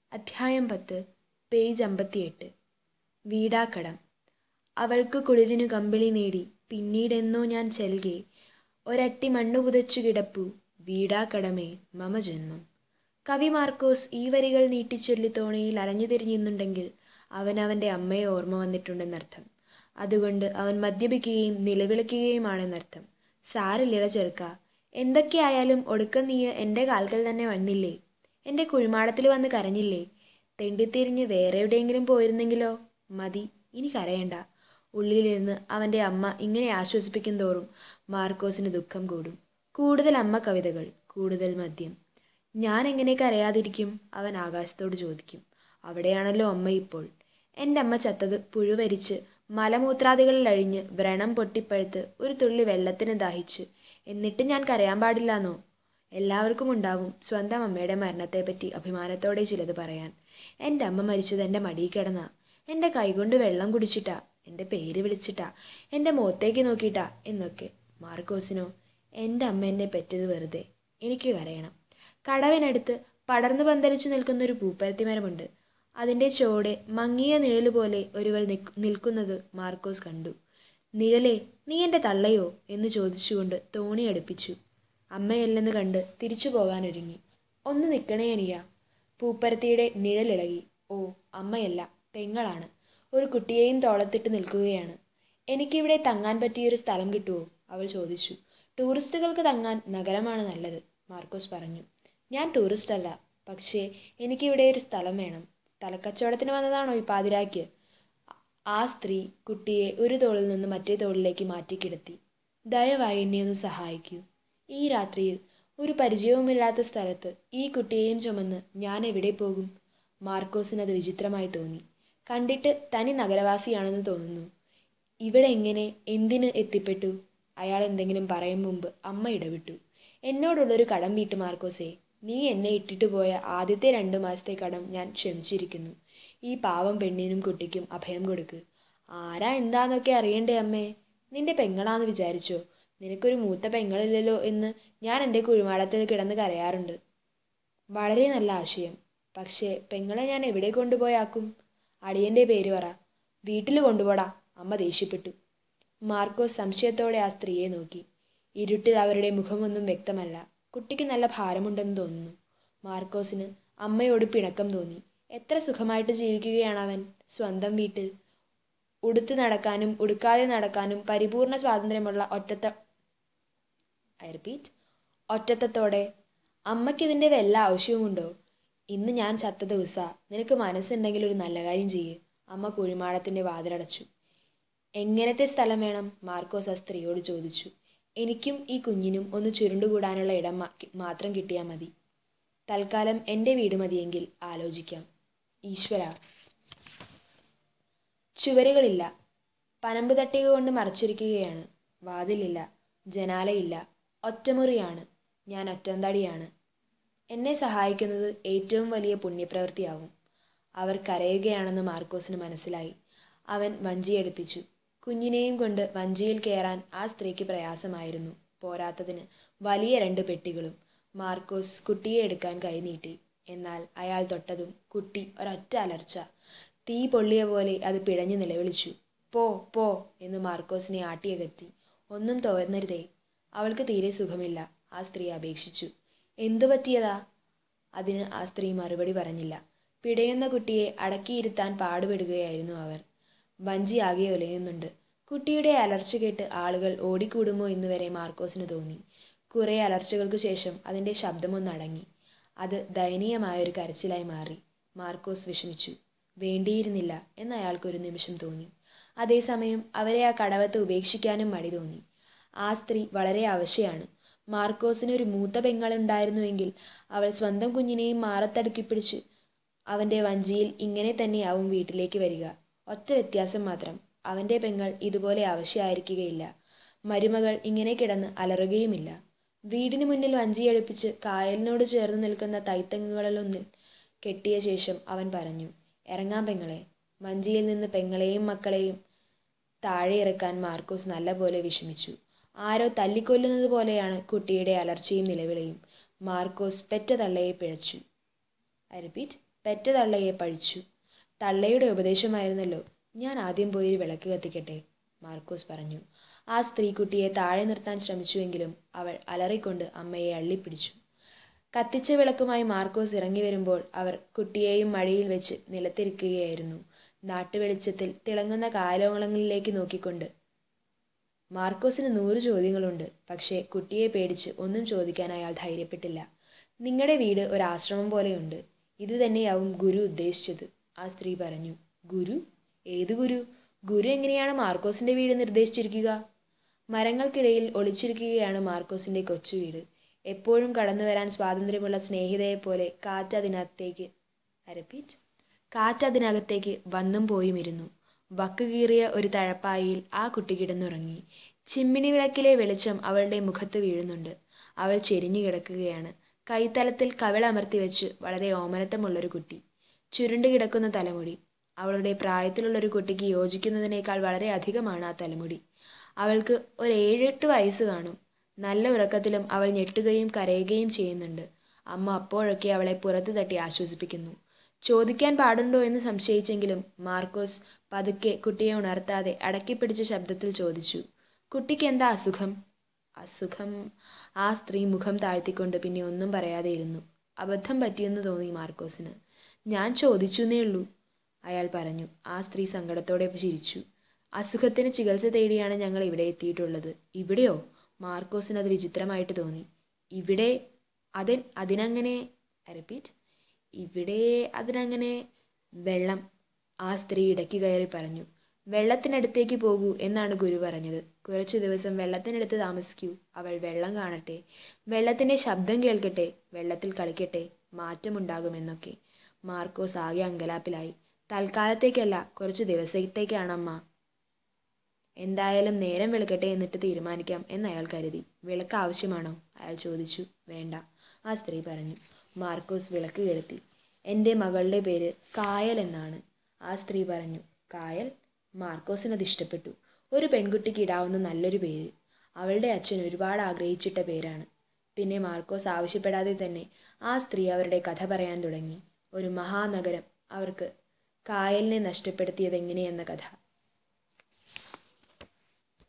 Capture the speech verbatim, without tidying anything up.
അധ്യായം പത്ത്, പേജ് അമ്പത്തിയെട്ട്. വീടാക്കടം. അവൾക്ക് കുളിരിനു കമ്പിളി നേടി പിന്നീടെന്നോ ഞാൻ ചെൽകെ ഒരട്ടി മണ്ണു പുതച്ചു കിടപ്പു വീടാക്കടമേ മമ ജന്മം. കവി മാർക്കോസ് ഈ വരികൾ നീട്ടിച്ചൊല്ലി തോണിയിൽ അലഞ്ഞു തിരിഞ്ഞിരുന്നുണ്ടെങ്കിൽ അവനവൻ്റെ അമ്മയെ ഓർമ്മ വന്നിട്ടുണ്ടെന്നർത്ഥം. അതുകൊണ്ട് അവൻ മദ്യപിക്കുകയും നിലവിളിക്കുകയുമാണെന്നർത്ഥം. സാരില്ലട ചെറുക്ക, എന്തൊക്കെയായാലും ഒടുക്കം നീ എൻ്റെ കാൽക്കൽ തന്നെ വന്നില്ലേ? എൻ്റെ കുഴിമാടത്തിൽ വന്ന് കരഞ്ഞില്ലേ? തെണ്ടിത്തിരിഞ്ഞ് വേറെ എവിടെയെങ്കിലും പോയിരുന്നെങ്കിലോ? മതി, ഇനി കരയണ്ട. ഉള്ളിലിരുന്ന് അവൻ്റെ അമ്മ ഇങ്ങനെ ആശ്വസിപ്പിക്കും തോറും മാർക്കോസിന് ദുഃഖം കൂടും. കൂടുതൽ അമ്മ കവിതകൾ, കൂടുതൽ മദ്യം. ഞാൻ എങ്ങനെ കരയാതിരിക്കും? അവൻ ആകാശത്തോട് ചോദിക്കും. അവിടെയാണല്ലോ അമ്മ ഇപ്പോൾ. എൻ്റെ അമ്മ ചത്തത് പുഴുവരിച്ച് മലമൂത്രാദികളിൽ അഴിഞ്ഞ് വ്രണം പൊട്ടിപ്പഴുത്ത് ഒരു തുള്ളി വെള്ളത്തിന് ദാഹിച്ച്. എന്നിട്ട് ഞാൻ കരയാൻ പാടില്ലാന്നോ? എല്ലാവർക്കും ഉണ്ടാവും സ്വന്തം അമ്മയുടെ മരണത്തെപ്പറ്റി അഭിമാനത്തോടെ ചിലത് പറയാൻ. എൻ്റെ അമ്മ മരിച്ചത് എൻ്റെ മടിയിൽ കിടന്നാ, എൻ്റെ കൈകൊണ്ട് വെള്ളം കുടിച്ചിട്ടാ, എൻ്റെ പേര് വിളിച്ചിട്ടാ, എൻ്റെ മുഖത്തേക്ക് നോക്കിയിട്ടാ എന്നൊക്കെ. മാർക്കോസിനോ? എൻ്റെ അമ്മ എന്നെ പെറ്റത് വെറുതെ. എനിക്ക് കരയണം. കടവിനടുത്ത് പടർന്നു പന്തലിച്ചു നിൽക്കുന്നൊരു പൂപ്പരത്തി മരമുണ്ട്. അതിൻ്റെ ചോടെ മങ്ങിയ നിഴലുപോലെ ഒരുവൾ നിൽക്കുന്നത് മാർക്കോസ് കണ്ടു. നിഴലേ, നീ എൻ്റെ തള്ളയോ എന്ന് ചോദിച്ചുകൊണ്ട് തോണി അടുപ്പിച്ചു. അമ്മയല്ലെന്ന് കണ്ട് തിരിച്ചു പോകാനൊരുങ്ങി. ഒന്ന് നിൽക്കണേ അനിയ. പൂപ്പരത്തിയുടെ നിഴലിളകി. ഓ, അമ്മയല്ല, പെങ്ങളാണ്. ഒരു കുട്ടിയെയും തോളത്തിട്ട് നിൽക്കുകയാണ്. എനിക്കിവിടെ തങ്ങാൻ പറ്റിയൊരു സ്ഥലം കിട്ടുമോ? അവൾ ചോദിച്ചു. ടൂറിസ്റ്റുകൾക്ക് തങ്ങാൻ നഗരമാണ് നല്ലത്, മാർക്കോസ് പറഞ്ഞു. ഞാൻ ടൂറിസ്റ്റ് അല്ല, പക്ഷേ എനിക്കിവിടെ ഒരു സ്ഥലം വേണം. സ്ഥലക്കച്ചവടത്തിന് വന്നതാണോ ഈ പാതിരായ്ക്ക്? ആ സ്ത്രീ കുട്ടിയെ ഒരു തോളിൽ നിന്ന് മറ്റേ തോളിലേക്ക് മാറ്റിക്കിടത്തി. ദയവായി എന്നെ ഒന്ന് സഹായിക്കൂ. ഈ രാത്രിയിൽ ഒരു പരിചയവുമില്ലാത്ത സ്ഥലത്ത് ഈ കുട്ടിയെയും ചുമന്ന് ഞാൻ എവിടെ പോകും? മാർക്കോസിനത് വിചിത്രമായി തോന്നി. കണ്ടിട്ട് തനി നഗരവാസിയാണെന്ന് തോന്നുന്നു. ഇവിടെ എങ്ങനെ, എന്തിന് എത്തിപ്പെട്ടു? അയാൾ എന്തെങ്കിലും പറയും മുമ്പ് അമ്മ ഇടവിട്ടു. എന്നോടുള്ളൊരു കടം വീട്ടു മാർക്കോസേ. നീ എന്നെ ഇട്ടിട്ട് പോയ ആദ്യത്തെ രണ്ടു മാസത്തെ കടം ഞാൻ ക്ഷമിച്ചിരിക്കുന്നു. ഈ പാവം പെണ്ണിനും കുട്ടിക്കും അഭയം കൊടുക്ക്. ആരാ എന്താന്നൊക്കെ അറിയണ്ടേ അമ്മേ? നിന്റെ പെങ്ങളാന്ന് വിചാരിച്ചോ? നിനക്കൊരു മൂത്ത പെങ്ങളില്ലല്ലോ എന്ന് ഞാൻ എൻ്റെ കുഴിമാടത്തിൽ കിടന്ന് കരയാറുണ്ട്. വളരെ നല്ല ആശയം. പക്ഷേ പെങ്ങളെ ഞാൻ എവിടെ കൊണ്ടുപോയാക്കും? അടിയൻ്റെ പേര് പറ. വീട്ടിൽ കൊണ്ടുപോടാ, അമ്മ ദേഷ്യപ്പെട്ടു. മാർക്കോസ് സംശയത്തോടെ ആ സ്ത്രീയെ നോക്കി. ഇരുട്ടിൽ അവരുടെ മുഖമൊന്നും വ്യക്തമല്ല. കുട്ടിക്ക് നല്ല ഭാരമുണ്ടെന്ന് തോന്നുന്നു. മാർക്കോസിന് അമ്മയോട് പിണക്കം തോന്നി. എത്ര സുഖമായിട്ട് ജീവിക്കുകയാണ് അവൻ സ്വന്തം വീട്ടിൽ. ഉടുത്ത് നടക്കാനും ഉടുക്കാതെ നടക്കാനും പരിപൂർണ സ്വാതന്ത്ര്യമുള്ള ഒറ്റത്ത ഐ റിപ്പീറ്റ് ഒറ്റത്തത്തോടെ. അമ്മയ്ക്കിതിൻ്റെ വല്ല ആവശ്യവുമുണ്ടോ? ഇന്ന് ഞാൻ ചത്ത ദിവസാ. നിനക്ക് മനസ്സുണ്ടെങ്കിൽ ഒരു നല്ല കാര്യം ചെയ്യ്. അമ്മ കുഴിമാടത്തിൻ്റെ വാതിലടച്ചു. എങ്ങനത്തെ സ്ഥലം വേണം? മാർക്കോസ് ആ സ്ത്രീയോട് ചോദിച്ചു. എനിക്കും ഈ കുഞ്ഞിനും ഒന്ന് ചുരുണ്ടുകൂടാനുള്ള ഇടം മാത്രം കിട്ടിയാൽ മതി. തൽക്കാലം എൻ്റെ വീട് മതിയെങ്കിൽ ആലോചിക്കാം. ഈശ്വര. ചുവരുകളില്ല. പനമ്പ് തട്ടിക കൊണ്ട് മറച്ചിരിക്കുകയാണ്. വാതിലില്ല, ജനാലയില്ല. ഒറ്റമുറിയാണ്. ഞാൻ ഒറ്റന്തടിയാണ്. എന്നെ സഹായിക്കുന്നത് ഏറ്റവും വലിയ പുണ്യപ്രവൃത്തിയാവും. അവർ കരയുകയാണെന്ന് മാർക്കോസിന് മനസ്സിലായി. അവൻ വഞ്ചിയെടുപ്പിച്ചു. കുഞ്ഞിനെയും കൊണ്ട് വഞ്ചിയിൽ കയറാൻ ആ സ്ത്രീക്ക് പ്രയാസമായിരുന്നു. പോരാത്തതിന് വലിയ രണ്ട് പെട്ടികളും. മാർക്കോസ് കുട്ടിയെ എടുക്കാൻ കൈനീട്ടി. എന്നാൽ അയാൾ തൊട്ടതും കുട്ടി ഒരൊറ്റ അലർച്ച. തീ പൊള്ളിയ പോലെ അത് പിടഞ്ഞു നിലവിളിച്ചു. പോ പോ എന്ന് മാർക്കോസിനെ ആട്ടിയകറ്റി. ഒന്നും തോന്നരുതേ. അവൾക്ക് തീരെ സുഖമില്ല, ആ സ്ത്രീ അപേക്ഷിച്ചു. എന്തു പറ്റിയതാ? അതിന് ആ സ്ത്രീ മറുപടി പറഞ്ഞില്ല. പിടയുന്ന കുട്ടിയെ അടക്കിയിരുത്താൻ പാടുപെടുകയായിരുന്നു അവർ. വഞ്ചി ആകെ ഉലയുന്നുണ്ട്. കുട്ടിയുടെ അലർച്ച കേട്ട് ആളുകൾ ഓടിക്കൂടുമോ എന്ന് വരെ മാർക്കോസിന് തോന്നി. കുറേ അലർച്ചകൾക്ക് ശേഷം അതിൻ്റെ ശബ്ദമൊന്നടങ്ങി. അത് ദയനീയമായൊരു കരച്ചിലായി മാറി. മാർക്കോസ് വിഷമിച്ചു. വേണ്ടിയിരുന്നില്ല എന്ന് അയാൾക്കൊരു നിമിഷം തോന്നി. അതേസമയം അവരെ ആ കടവത്ത് ഉപേക്ഷിക്കാനും മടി തോന്നി. ആ സ്ത്രീ വളരെ അവശയാണ്. മാർക്കോസിനൊരു മൂത്ത പെങ്ങളുണ്ടായിരുന്നുവെങ്കിൽ അവൾ സ്വന്തം കുഞ്ഞിനെയും മാറത്തടുക്കിപ്പിടിച്ച് അവൻ്റെ വഞ്ചിയിൽ ഇങ്ങനെ തന്നെയാവും വീട്ടിലേക്ക് വരിക. ഒറ്റ വ്യത്യാസം മാത്രം, അവൻ്റെ പെങ്ങൾ ഇതുപോലെ അവശയായിരിക്കുകയില്ല. മരുമകൾ ഇങ്ങനെ കിടന്ന് അലറുകയുമില്ല. വീടിന് മുന്നിൽ വഞ്ചിയെടുപ്പിച്ച് കായലിനോട് ചേർന്ന് നിൽക്കുന്ന തൈത്തെങ്ങുകളിലൊന്നിൽ കെട്ടിയ ശേഷം അവൻ പറഞ്ഞു. ഇറങ്ങാം പെങ്ങളെ. വഞ്ചിയിൽ നിന്ന് പെങ്ങളെയും മക്കളെയും താഴെ ഇറക്കാൻ മാർക്കോസ് നല്ലപോലെ വിഷമിച്ചു. ആരോ തല്ലിക്കൊല്ലുന്നത് പോലെയാണ് കുട്ടിയുടെ അലർച്ചയും നിലവിളിയും. മാർക്കോസ് പെറ്റ തള്ളയെ പിഴച്ചു. ഐ റിപ്പീറ്റ് പെറ്റ തള്ളയെ പഴിച്ചു. തള്ളയുടെ ഉപദേശമായിരുന്നല്ലോ. ഞാൻ ആദ്യം പോയി വിളക്ക് കത്തിക്കട്ടെ, മാർക്കോസ് പറഞ്ഞു. ആ സ്ത്രീ കുട്ടിയെ താഴെ നിർത്താൻ ശ്രമിച്ചുവെങ്കിലും അവൾ അലറിക്കൊണ്ട് അമ്മയെ അള്ളിപ്പിടിച്ചു. കത്തിച്ച വിളക്കുമായി മാർക്കോസ് ഇറങ്ങി വരുമ്പോൾ അവർ കുട്ടിയെയും മഴയിൽ വെച്ച് നിലത്തിരിക്കുകയായിരുന്നു. നാട്ടുവെളിച്ചത്തിൽ തിളങ്ങുന്ന കായലോളങ്ങളിലേക്ക് നോക്കിക്കൊണ്ട്. മാർക്കോസിന് നൂറ് ചോദ്യങ്ങളുണ്ട്. പക്ഷേ കുട്ടിയെ പേടിച്ച് ഒന്നും ചോദിക്കാൻ അയാൾ ധൈര്യപ്പെട്ടില്ല. നിങ്ങളുടെ വീട് ഒരാശ്രമം പോലെയുണ്ട്. ഇത് തന്നെയാവും ഗുരു ഉദ്ദേശിച്ചത്, ആ സ്ത്രീ പറഞ്ഞു. ഗുരു? ഏതു ഗുരു? ഗുരു എങ്ങനെയാണ് മാർക്കോസിന്റെ വീട് നിർദ്ദേശിച്ചിരിക്കുക? മരങ്ങൾക്കിടയിൽ ഒളിച്ചിരിക്കുകയാണ് മാർക്കോസിന്റെ കൊച്ചു വീട്. എപ്പോഴും കടന്നു വരാൻ സ്വാതന്ത്ര്യമുള്ള സ്നേഹിതയെപ്പോലെ കാറ്റ് അതിനകത്തേക്ക് റിപ്പീറ്റ് കാറ്റ് അതിനകത്തേക്ക് വന്നും പോയും ഇരുന്നു. വക്ക് കീറിയ ഒരു തഴപ്പായിൽ ആ കുട്ടി കിടന്നുറങ്ങി. ചിമ്മിണി വിളക്കിലെ വെളിച്ചം അവളുടെ മുഖത്ത് വീഴുന്നുണ്ട്. അവൾ ചെരിഞ്ഞു കിടക്കുകയാണ്. കൈത്തലത്തിൽ കവിളമർത്തി വെച്ച് വളരെ ഓമനത്തമുള്ളൊരു കുട്ടി. ചുരുണ്ടു കിടക്കുന്ന തലമുടി. അവളുടെ പ്രായത്തിലുള്ളൊരു കുട്ടിക്ക് യോജിക്കുന്നതിനേക്കാൾ വളരെ അധികമാണ് ആ തലമുടി. അവൾക്ക് ഒരു ഏഴെട്ട് വയസ്സ് കാണും. നല്ല ഉറക്കത്തിലും അവൾ ഞെട്ടുകയും കരയുകയും ചെയ്യുന്നുണ്ട്. അമ്മ അപ്പോഴൊക്കെ അവളെ പുറത്തു തട്ടി ആശ്വസിപ്പിക്കുന്നു. ചോദിക്കാൻ പാടുണ്ടോ എന്ന് സംശയിച്ചെങ്കിലും മാർക്കോസ് പതുക്കെ കുട്ടിയെ ഉണർത്താതെ അടക്കിപ്പിടിച്ച ശബ്ദത്തിൽ ചോദിച്ചു, കുട്ടിക്ക് എന്താ അസുഖം? അസുഖം? ആ സ്ത്രീ മുഖം താഴ്ത്തിക്കൊണ്ട് പിന്നെ ഒന്നും പറയാതെ ഇരുന്നു. അബദ്ധം പറ്റിയെന്ന് തോന്നി മാർക്കോസിന്. ഞാൻ ചോദിച്ചുന്നേ ഉള്ളൂ, അയാൾ പറഞ്ഞു. ആ സ്ത്രീ സങ്കടത്തോടെ ചിരിച്ചു. അസുഖത്തിന് ചികിത്സ തേടിയാണ് ഞങ്ങൾ ഇവിടെ എത്തിയിട്ടുള്ളത്. ഇവിടെയോ? മാർക്കോസിന് അത് വിചിത്രമായിട്ട് തോന്നി. ഇവിടെ? അതി അതിനങ്ങനെ റിപ്പീറ്റ് ഇവിടെ അതിനങ്ങനെ വെള്ളം, ആ സ്ത്രീ ഇടയ്ക്ക് കയറി പറഞ്ഞു. വെള്ളത്തിനടുത്തേക്ക് പോകൂ എന്നാണ് ഗുരു പറഞ്ഞത്. കുറച്ചു ദിവസം വെള്ളത്തിനടുത്ത് താമസിക്കൂ. അവൾ വെള്ളം കാണട്ടെ, വെള്ളത്തിൻ്റെ ശബ്ദം കേൾക്കട്ടെ, വെള്ളത്തിൽ കളിക്കട്ടെ, മാറ്റമുണ്ടാകുമെന്നൊക്കെ. മാർക്കോസ് ആകെ അങ്കലാപ്പിലായി. തൽക്കാലത്തേക്കല്ല, കുറച്ച് ദിവസത്തേക്കാണമ്മ. എന്തായാലും നേരം വെളുക്കട്ടെ എന്നിട്ട് തീരുമാനിക്കാം എന്നയാൾ കരുതി. വിളക്ക് ആവശ്യമാണോ? അയാൾ ചോദിച്ചു. വേണ്ട, ആ സ്ത്രീ പറഞ്ഞു. മാർക്കോസ് വിളക്ക് കെടുത്തി. എൻ്റെ മകളുടെ പേര് കായൽ എന്നാണ്, ആ സ്ത്രീ പറഞ്ഞു. കായൽ? മാർക്കോസിനത് ഇഷ്ടപ്പെട്ടു. ഒരു പെൺകുട്ടിക്ക് ഇടാവുന്ന നല്ലൊരു പേര്. അവളുടെ അച്ഛൻ ഒരുപാട് ആഗ്രഹിച്ചിട്ട പേരാണ്. പിന്നെ മാർക്കോസ് ആവശ്യപ്പെടാതെ തന്നെ ആ സ്ത്രീ അവരുടെ കഥ പറയാൻ തുടങ്ങി. ഒരു മഹാനഗരം അവർക്ക് കായലിനെ നഷ്ടപ്പെടുത്തിയതെങ്ങനെയെന്ന കഥ.